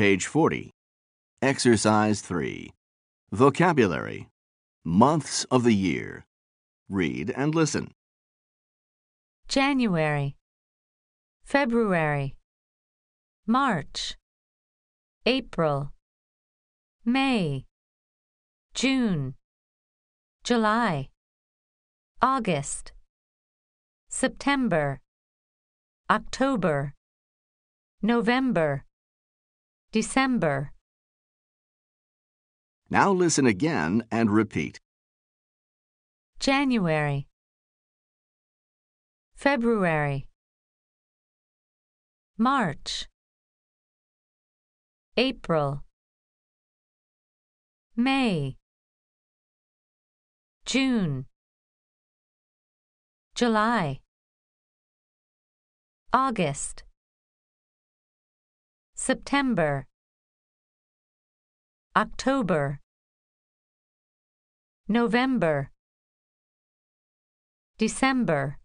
Page 40. Exercise 3. Vocabulary. Months of the year. Read and listen. January, February, March, April, May, June, July, August, September, October, November, December. Now listen again and repeat. January, February, March, April, May, June, July, August, September, October, November, December.